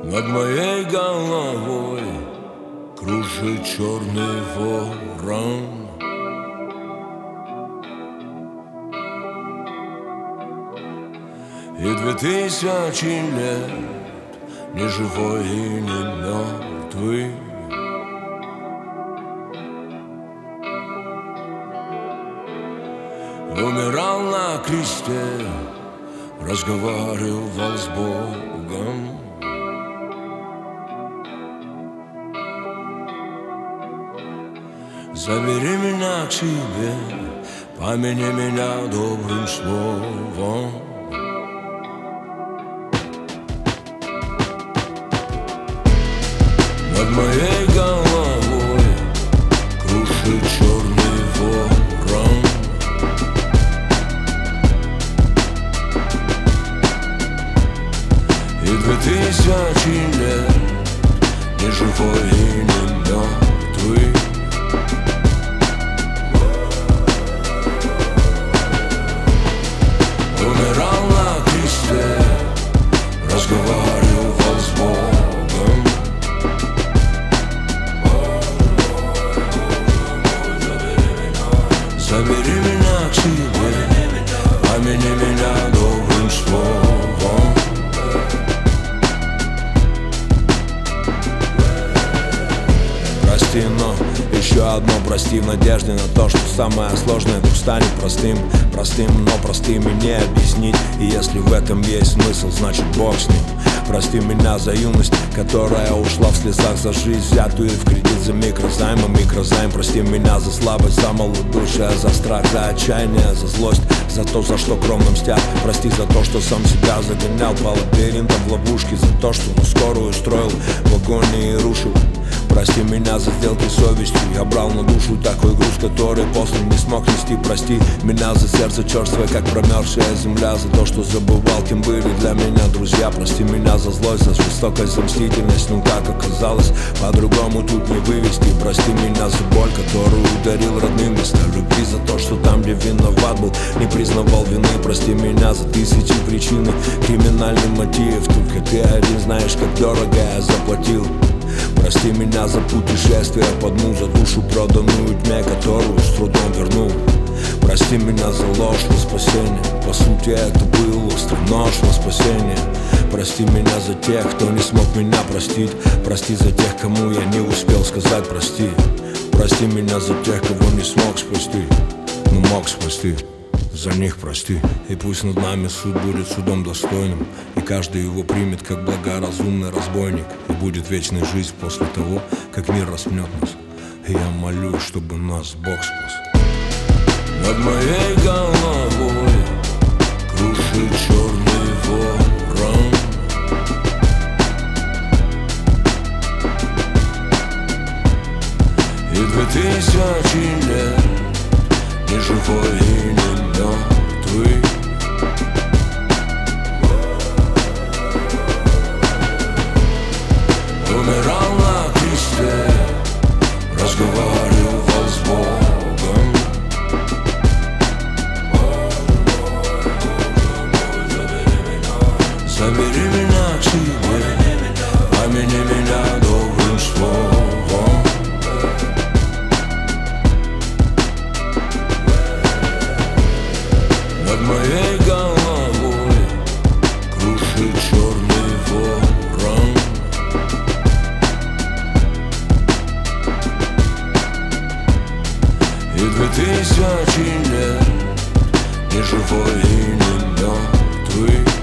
Над моей головой кружит черный ворон. И 2000 лет ни живой и не мертвый. Умирал на кресте, разговаривал с Богом. Забери меня к себе, помяни меня добрым словом. Над моей головой кружит черный ворон. И 2000 лет ни живой и не мертвый. Умирал на кресте, разговаривал с Богом. Забери меня к себе, помяни меня добрым словом. Прости, но еще одно прости в надежде на то, что самое сложное вдруг станет простым. Простым, но простым и не объяснить. И если в этом есть смысл, значит Бог с ним. Прости меня за юность, которая ушла в слезах, за жизнь, взятую в кредит, за микрозайм. А микрозайм, прости меня за слабость, за малодушие, за страх, за отчаяние, за злость, за то, за что кровно мстят. Прости за то, что сам себя загонял по лабиринтам в ловушке, за то, что скорую строил в агонии и рушил. Прости меня за сделки с совестью. Я брал на душу такой груз, который после не смог нести. Прости меня за сердце черствое, как промерзшая земля, за то, что забывал, кем были для меня друзья. Прости меня за злость, за жестокость, за мстительность. Ну как оказалось, по-другому тут не вывести. Прости меня за боль, которую ударил родным вместо любви, за то, что там, где виноват был, не признавал вины. Прости меня за тысячи причин и криминальный мотив. Только ты один знаешь, как дорого я заплатил. Прости меня за путешествие под за душу, проданную тьме, которую с трудом вернул. Прости меня за ложь во спасение, по сути это был острый нож во спасение. Прости меня за тех, кто не смог меня простить. Прости за тех, кому я не успел сказать прости. Прости меня за тех, кого не смог спасти, но мог спасти. За них прости. И пусть над нами суд будет судом достойным, и каждый его примет как благоразумный разбойник. И будет вечная жизнь после того, как мир распнет нас. И я молюсь, чтобы нас Бог спас. Над моей головой кружит черный ворон. И 2000 лет ни живой и не мертвый. Умирал на кресте, разговаривал с Богом. Забери меня к себе, помяни меня добрым словом. Над моей головой кружит черный ворон. И 2000 лет ни живой и не мертвый.